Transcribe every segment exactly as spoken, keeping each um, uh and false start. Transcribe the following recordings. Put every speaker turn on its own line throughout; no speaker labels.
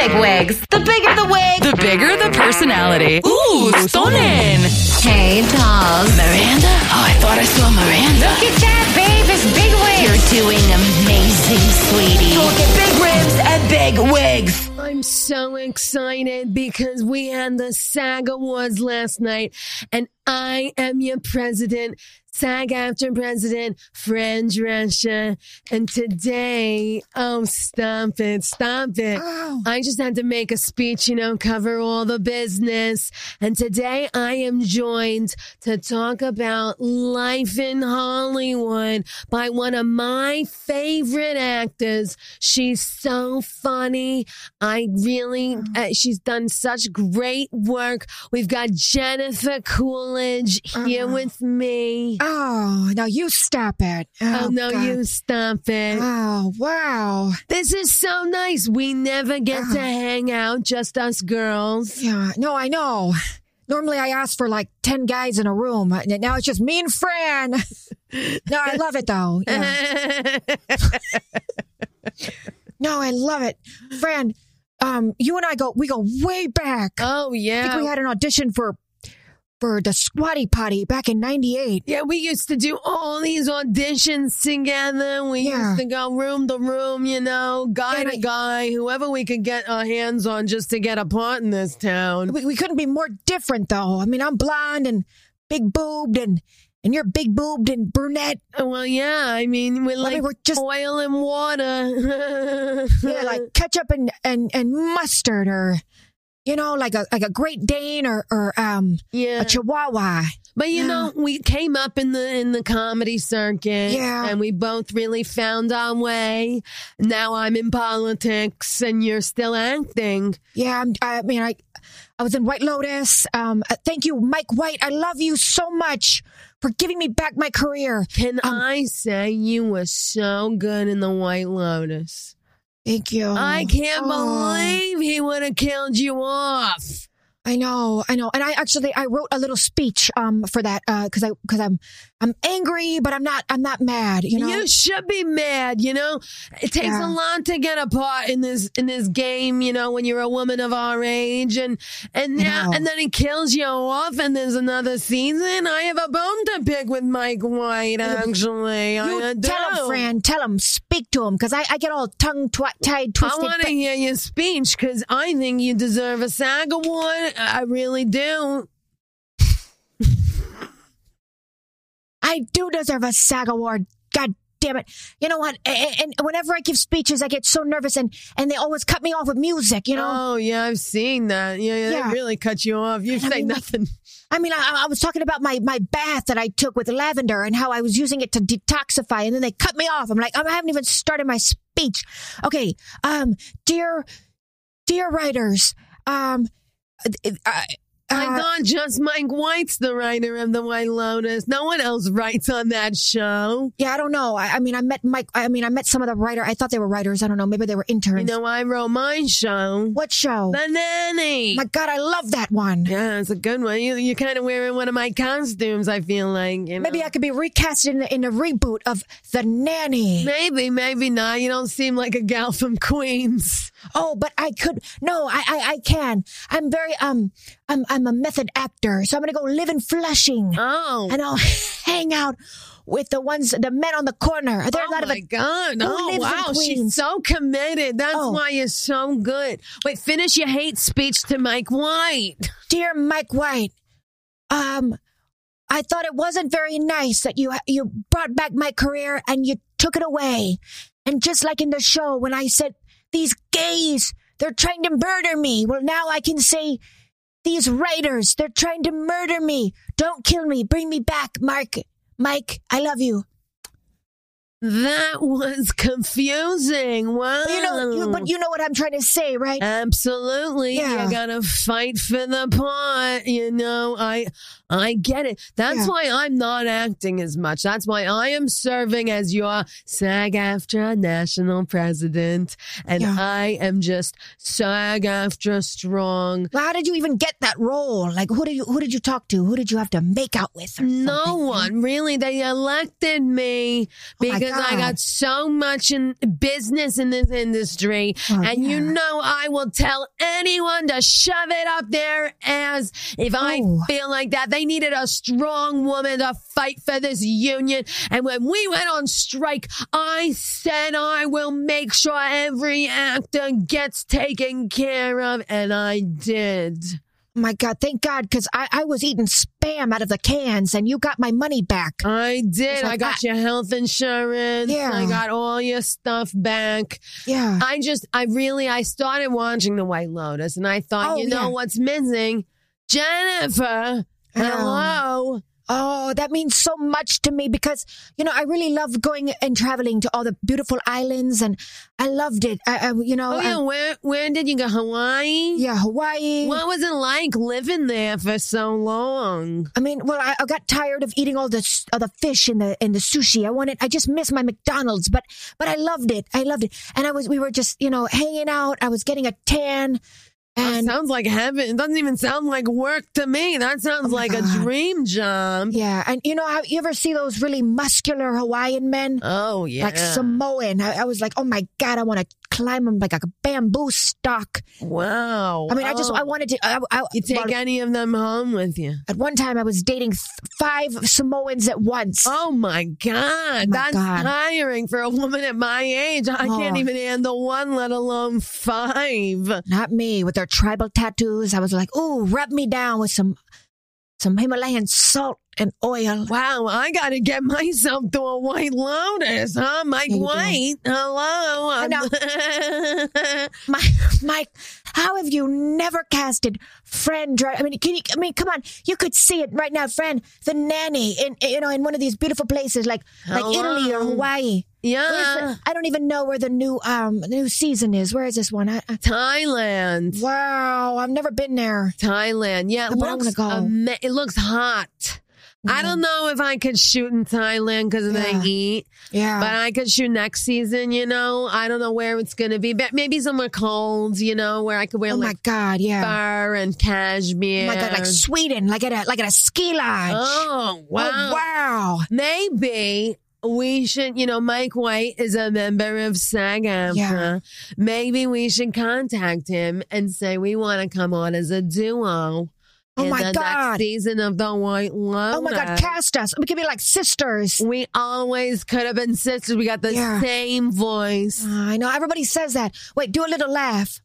Bigwigs. The bigger the wig,
the bigger the personality. Ooh, stunning.
Hey, dolls.
Miranda? Oh, I thought I saw Miranda.
Look at that, babe. It's Bigwigs. You're doing amazing, sweetie.
Look at big ribs and big wigs.
I'm so excited because we had the SAG Awards last night, and I am your president, SAG-AFTRA president, Fran Drescher. And today, oh, stop it, stop it.
Oh.
I just had to make a speech, you know, cover all the business. And today I am joined to talk about life in Hollywood by one of my favorite actors. She's so funny. I really, uh, she's done such great work. We've got Jennifer Coolidge here
Uh-huh.
with me.
Oh, now you stop it.
Oh,
Oh,
no,
God.
you stop it.
Oh, wow.
This is so nice. We never get to hang out, just us girls.
Yeah, no, I know. Normally I ask for like ten guys in a room. Now it's just me and Fran. No, I love it though. Yeah. No, I love it. Fran, um, you and I go, we go way back.
Oh,
I
yeah.
think we had an audition for for the Squatty Potty back in ninety-eight.
Yeah, we used to do all these auditions together. We
Yeah.
used to go room to room, you know, guy
And
to
I-
guy, whoever we could get our hands on just to get a part in this town.
We, we couldn't be more different though. I mean, I'm blonde and big boobed and and you're big boobed and brunette.
Well, yeah, I mean, we're like
we're just-
oil and water.
Yeah, like ketchup and, and, and mustard, or you know, like a like a Great Dane, or or um
yeah.
a Chihuahua.
But you
Yeah.
know, we came up in the in the comedy circuit,
Yeah.
and we both really found our way. Now I'm in politics, and you're still acting.
Yeah, I'm, I mean, I I was in White Lotus. Um, uh, thank you, Mike White. I love you so much for giving me back my career.
Can
Um,
I say you were so good in the White Lotus?
Thank you.
I can't
Oh,
believe he would have killed you off.
I know, I know, and I actually I wrote a little speech um for that uh because I because I'm I'm angry, but I'm not I'm not mad. You know.
You should be mad, you know? It takes
Yeah.
a lot to get a part in this in this game, you know, when you're a woman of our age, and and
I
now
know.
and then he kills you off, and there's another season. I have a bone to pick with Mike White, actually.
You
I do.
tell him, Fran. Tell him. Speak to him, because I, I get all tongue twi- tied,
I
twisted.
want to
but-
hear your speech because I think you deserve a SAG award. I really do.
I do deserve a SAG award. God damn it. You know what? And, and whenever I give speeches, I get so nervous, and, and they always cut me off with music, you know?
Oh, yeah, I've seen that. Yeah, yeah,
Yeah.
they really cut you off. You
I
say
mean, like-
nothing.
I mean, I, I was talking about my, my bath that I took with lavender and how I was using it to detoxify, and then they cut me off. I'm like, I haven't even started my speech. Okay. Um, dear, dear writers, um, I,
I
uh,
thought just Mike White's the writer of The White Lotus. No one else writes on that show.
yeah, I don't know. I, I mean, I met Mike. I mean, I met some of the writer. I thought they were writers. I don't know. Maybe they were interns.
You know, I wrote my show.
What show?
The Nanny.
My God, I love that one.
Yeah, it's a good one. You, you're kind of wearing one of my costumes, I feel like. You know?
Maybe I could be recast in the, in a reboot of The Nanny.
Maybe, maybe not. You don't seem like a gal from Queens.
Oh, but I could. No, I, I, I can. I'm very um. I'm I'm a method actor, so I'm gonna go live in Flushing,
Oh.
and I'll hang out with the ones, the men on the corner. There's
Oh
a lot
my
of
God.
who
Oh,
lives in
wow. She's
Queens?
so committed. That's
Oh.
why you're so good. Wait, finish your hate speech to Mike White.
Dear Mike White. Um, I thought it wasn't very nice that you you brought back my career and you took it away. And just like in the show when I said these gays, they're trying to murder me. Well, now I can say these writers, they're trying to murder me. Don't kill me. Bring me back, Mark. Mike, I love you.
That was confusing. Wow.
But you know, you, but you know what I'm trying to say, right?
Absolutely.
Yeah.
You gotta fight for the part. You know, I I get it. That's
Yeah.
why I'm not acting as much. That's why I am serving as your SAG-AFTRA national president. And
Yeah.
I am just SAG-AFTRA strong.
Well, how did you even get that role? Like, who did you who did you talk to? Who did you have to make out with? Or
No
something?
one, really. They elected me
Oh my
because I
God.
got so much in business in this industry.
Oh,
and you
yeah.
know, I will tell anyone to shove it up their ass if I
Oh.
feel like that. They needed a strong woman to fight for this union. And when we went on strike, I said I will make sure every actor gets taken care of. And I did.
Oh my God, thank God, because I, I was eating spam out of the cans and you got my money back.
I did.
It's like
I got
that.
your health insurance.
Yeah.
I got all your stuff back.
Yeah.
I just, I really, I started watching The White Lotus and I thought,
Oh,
you know
yeah.
what's missing? Jennifer. Hello.
Oh, that means so much to me because, you know, I really love going and traveling to all the beautiful islands and I loved it. I, I, you know,
Oh, yeah.
I-
Where, where did you go? Hawaii?
yeah, Hawaii.
What was it like living there for so long?
I mean, well, I, I got tired of eating all the s- all the fish and the and the sushi. I wanted, I just miss my McDonald's, but but I loved it. I loved it, and I was, we were just, you know, hanging out. I was getting a tan,
That
and
sounds like heaven. It doesn't even sound like work to me. That sounds
Oh my
like a
God.
dream job.
yeah, and you know, how you ever see those really muscular Hawaiian men,
Oh, yeah.
like Samoan? I, I was like, oh my God, I want to climb them like a bamboo stalk.
Wow.
I mean, I just,
Oh.
I wanted to. I, I,
You take
well,
any of them home with you?
at one time, I was dating th- five Samoans at once.
Oh my God.
my
That's
God.
tiring for a woman at my age. I
Oh.
can't even handle one, let alone five.
Not me with their tribal tattoos. I was like, ooh, rub me down with some some Himalayan salt and oil.
Wow, I got to get myself to a White Lotus, huh? Mike
Yeah, you do.
White. Hello.
I
know.
My, Mike, how have you never casted Fran Dre? I mean, can you? I mean, come on, you could see it right now, Fran, the nanny, in you know, in one of these beautiful places like like Italy or
Hello.
Hawaii. Where's
Yeah.
the- I don't even know where the new um new season is. Where is this one? I, I,
Thailand.
wow, I've never been there.
Thailand. Yeah, it
But I
looks,
wanna go.
ama- it looks hot. I don't know if I could shoot in Thailand because of
Yeah.
the heat.
Yeah,
But I could shoot next season, you know. I don't know where it's going to be. But maybe somewhere cold, you know, where I could wear
oh my
like
God, yeah.
fur and cashmere.
Oh my God, like Sweden, like at a like at a ski lodge.
Oh, wow.
Oh, wow.
Maybe we should, you know, Mike White is a member of SAG-AFTRA.
Yeah.
Maybe we should contact him and say we want to come on as a duo.
Oh
in
my
the
God.
next season of The White Lotus.
Oh my God, cast us. We could be like sisters.
We always could have been sisters. We got the
Yeah.
same voice.
Uh, I know everybody says that. Wait, do a little laugh.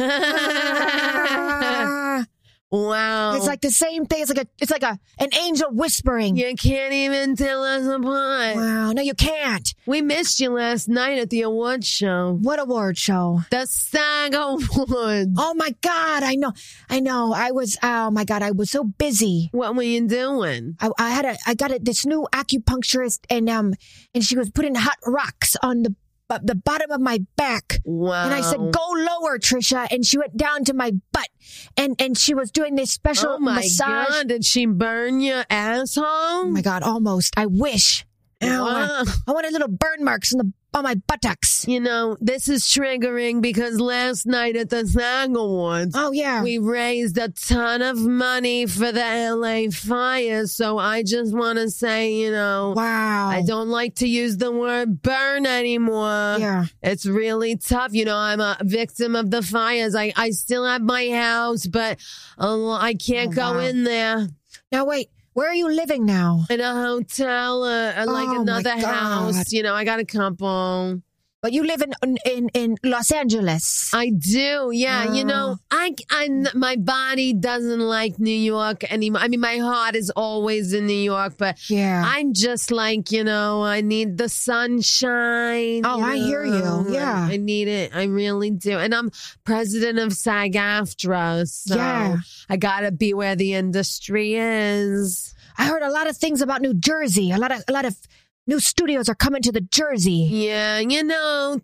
Ah,
Wow.
it's like the same thing. It's like a, it's like a, an angel whispering.
You can't even tell us apart.
Wow, no, you can't.
We missed you last night at the award show.
What award show?
The SAG Awards.
Oh my God, I know, I know. I was, oh my God, I was so busy.
What were you doing?
I, I had a, I got a, this new acupuncturist, and um, and she was putting hot rocks on the uh, the bottom of my back.
Wow.
And I said, "Go lower, Trisha." And she went down to my butt, and and she was doing this special
Oh my
massage.
God. Did she burn your asshole?
Oh my God, almost. I wish. Ow,
Wow.
I wanted little burn marks on the on my buttocks.
You know, this is triggering because last night at the SAG Awards,
Oh yeah.
we raised a ton of money for the L A fires. So I just want to say, you know,
Wow.
I don't like to use the word burn anymore.
Yeah.
It's really tough. You know, I'm a victim of the fires. I, I still have my house, but uh, I can't
Oh,
go
wow.
in there.
Now wait, where are you living now?
In a hotel, uh, or like
Oh, my
another
God.
house. You know, I got a couple.
But you live in in in Los Angeles.
I do, yeah. You
Oh.
know, I, I, my body doesn't like New York anymore. I mean, my heart is always in New York, but
Yeah.
I'm just like, you know, I need the sunshine.
Oh,
you
I hear you.
know,
Yeah.
I, I need it. I really do. And I'm president of SAG-AFTRA, so
Yeah.
I gotta be where the industry is.
I heard a lot of things about New Jersey. A lot of a lot of new studios are coming to the Jersey.
Yeah, you know,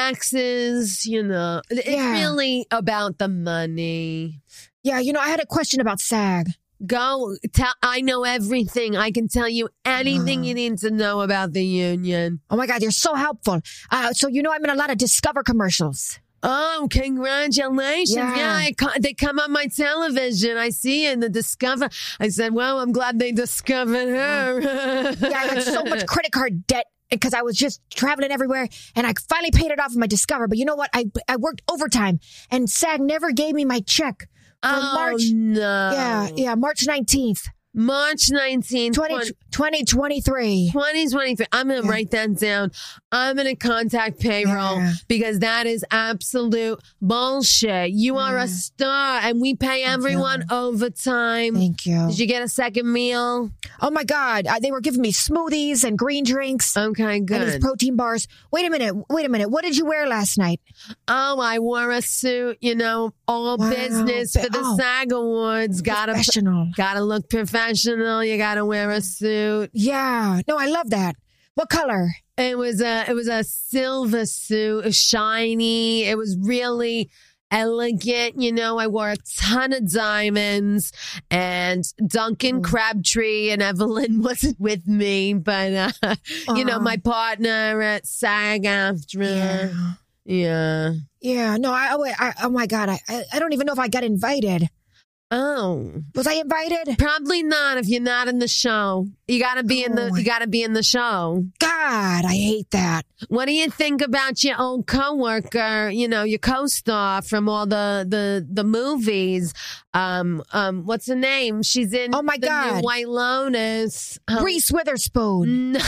taxes, you know, it's
Yeah.
really about the money.
Yeah, you know, I had a question about SAG.
Go tell. I know everything. I can tell you anything you need to know about the union.
Oh my God, you're so helpful. Uh, so you know, I'm in a lot of Discover commercials.
Oh, congratulations!
Yeah.
Yeah, I co- they come on my television. I see it in the Discover. I said, "Well, I'm glad they discovered her."
Yeah, I had so much credit card debt because I was just traveling everywhere, and I finally paid it off with my Discover. But you know what? I I worked overtime, and SAG never gave me my check for
Oh,
March.
no.
Yeah, yeah, March nineteenth,
March nineteenth,
twenty twenty-three.
twenty twenty-three. I'm going to
Yeah.
write that down. I'm going to contact payroll
Yeah.
because that is absolute bullshit. You are
Yeah.
a star and we pay everyone overtime.
Thank you.
Did you get a second meal?
Oh my God, uh, they were giving me smoothies and green drinks.
Okay,
And these
good.
protein bars. Wait a minute. Wait a minute. What did you wear last night?
Oh, I wore a suit, you know, all
Wow.
business for the
Oh.
SAG Awards. Gotta,
Professional.
gotta look professional. You gotta wear a suit.
Yeah. No, I love that. What color?
It was a it was a silver suit, shiny. It was really elegant. You know, I wore a ton of diamonds, and Duncan
Mm.
Crabtree and Evelyn wasn't with me, but uh, you know,
Aw.
my partner at SAG-AFTRA.
Yeah.
Yeah.
Yeah. No, I, oh, I, oh my God. I, I I don't even know if I got invited.
Oh,
Was I invited?
probably not if you're not in the show. You gotta be in the.
Oh.
You gotta be in the show.
God, I hate that.
What do you think about your old coworker? You know, your co-star from all the the the movies. Um, um, what's her name? She's in.
Oh, my
the
God.
new White Lotus. Um,
Reese Witherspoon.
No,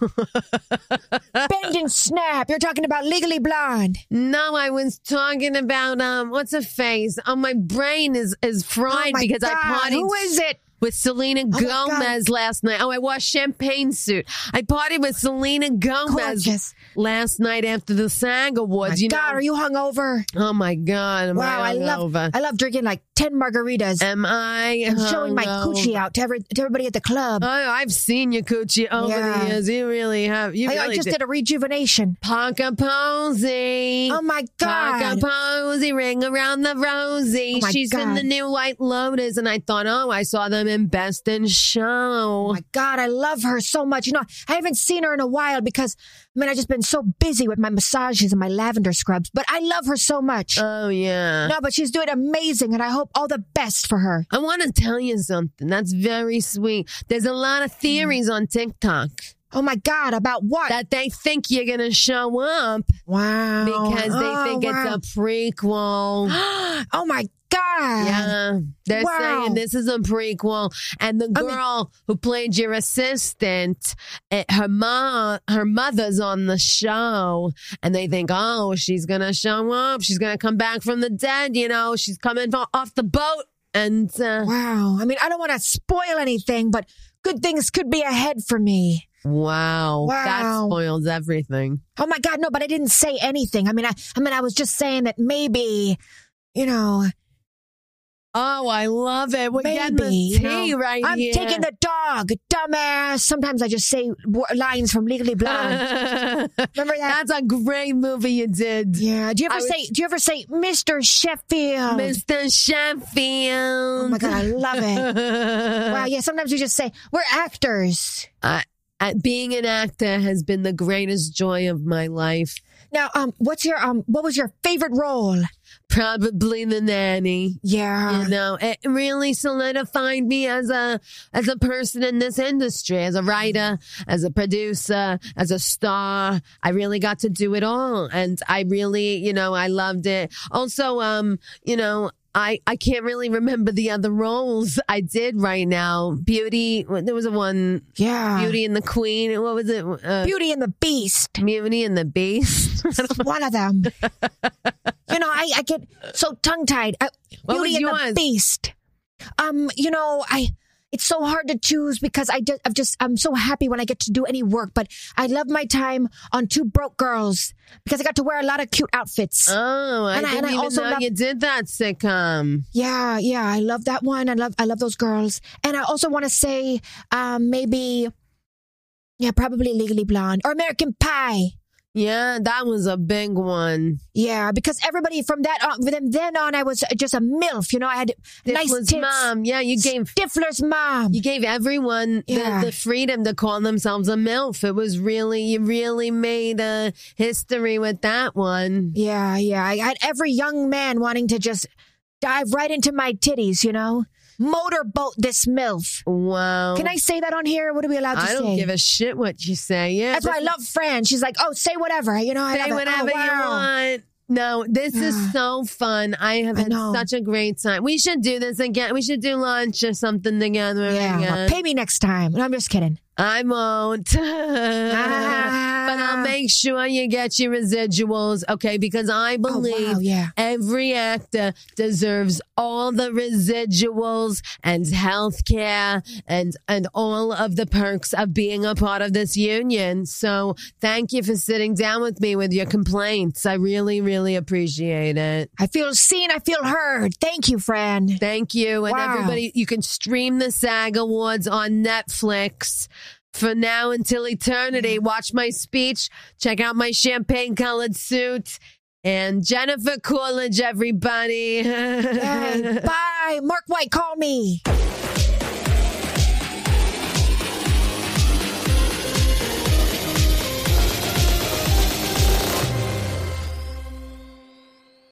Bend and Snap. You're talking about Legally Blonde.
no, I was talking about um, what's her face? Oh, my brain is is fried
Oh my
because I
God.
partied.
Who is it?
With Selena
my God.
Gomez last night. Oh, I wore a champagne suit. I partied with Selena Gomez
Gorgeous.
last night after the SAG Awards.
My
you
God,
know?
are you hungover?
Oh my God! Am
Wow, I love
hungover?
I love drinking like ten margaritas
Am I
and showing my
hungover?
coochie out to, every, to everybody at the club.
Oh, I've seen your coochie over
Yeah.
the years. You really have. You
I,
really
I just
did.
did a rejuvenation.
Parker Posey.
Oh my
Parker
God.
Posey, ring around the rosy.
Oh my
She's in
God.
the new White Lotus, and I thought, oh, I saw them in Best in Show.
Oh my God, I love her so much. You know, I haven't seen her in a while because, I mean, I've just been so busy with my massages and my lavender scrubs, but I love her so much.
Oh yeah.
No, but she's doing amazing, and I hope all the best for her.
I want to tell you something. That's very sweet. There's a lot of theories on TikTok
Oh my God, about what?
that they think you're going to show up
wow.
because they
Oh,
think
wow.
it's a prequel.
Oh my God.
Yeah. They're
Wow.
saying this is a prequel. And the
I mean-
girl who played your assistant, eh, her mom, her mother's on the show. And they think, oh, she's going to show up. She's going to come back from the dead. You know, she's coming fo- off the boat. And uh,
Wow. I mean, I don't want to spoil anything, but good things could be ahead for me.
wow, that
Wow.
spoils everything.
Oh my God, no, but I didn't say anything. I mean, I, I mean, I was just saying that maybe, you know,
Oh, I love it. We're getting the
maybe, you
tea
know,
right
I'm
here.
taking the dog, dumbass. Sometimes I just say wo- lines from Legally Blonde. Remember that?
That's a great movie you did.
Yeah. Do you ever
I was-
say? Do you ever say, Mister Sheffield?
Mister Sheffield.
Oh my God, I love it. Wow. Yeah. Sometimes we just say we're actors.
Uh, uh, being an actor has been the greatest joy of my life.
Now, um, what's your um, what was your favorite role?
Probably The Nanny.
Yeah.
You know, it really solidified me as a as a person in this industry, as a writer, as a producer, as a star. I really got to do it all, and I really, you know, I loved it. Also, um, you know. I, I can't really remember the other roles I did right now. Beauty, there was a one,
Yeah.
Beauty and the Queen. What was it? Uh,
Beauty and the Beast.
Beauty and the Beast.
One of them. You know, I, I get so tongue tied. Uh,
What
Beauty
was
and the
yours?
Beast. Um, you know, I. It's so hard to choose because I just, I'm just, I'm so happy when I get to do any work. But I love my time on Two Broke Girls because I got to wear a lot of cute outfits.
Oh, I
And I-
didn't
and I
even
also
know
love-
you did that sitcom.
Yeah, yeah, I love that one. I love, I love those girls. And I also want to say, um, maybe, yeah, probably Legally Blonde or American Pie.
Yeah, that was a big one.
Yeah, because everybody from that on, from then on, I was just a MILF. You know, I had nice
Stifler's
tits.
mom. Yeah, you gave
Stifler's mom.
you gave everyone
Yeah.
the, the freedom to call themselves a MILF. It was really you really made a history with that one.
Yeah, yeah. I had every young man wanting to just dive right into my titties, you know? motorboat this MILF.
Wow.
Can I say that on here? What are we allowed to
I
say?
don't give a shit what you say. Yeah,
That's why I love Fran. She's like, oh, say whatever. You know, I
say
love it.
whatever
Oh, wow.
you want. No, this is so fun. I have
I
had
know.
such a great time. We should do this again. We should do lunch or something together
Yeah,
again.
pay me next time. No, I'm just kidding.
I won't. But I'll make sure you get your residuals, okay? Because I believe
Oh, wow, yeah.
every actor deserves all the residuals and health care and, and all of the perks of being a part of this union. So thank you for sitting down with me with your complaints. I really, really appreciate it.
I feel seen. I feel heard. Thank you, Fran.
Thank you. And
Wow.
everybody, you can stream the SAG Awards on Netflix. For now until eternity, watch my speech, check out my champagne-colored suit, and Jennifer Coolidge, everybody.
Yay. Bye. Mark White, call me.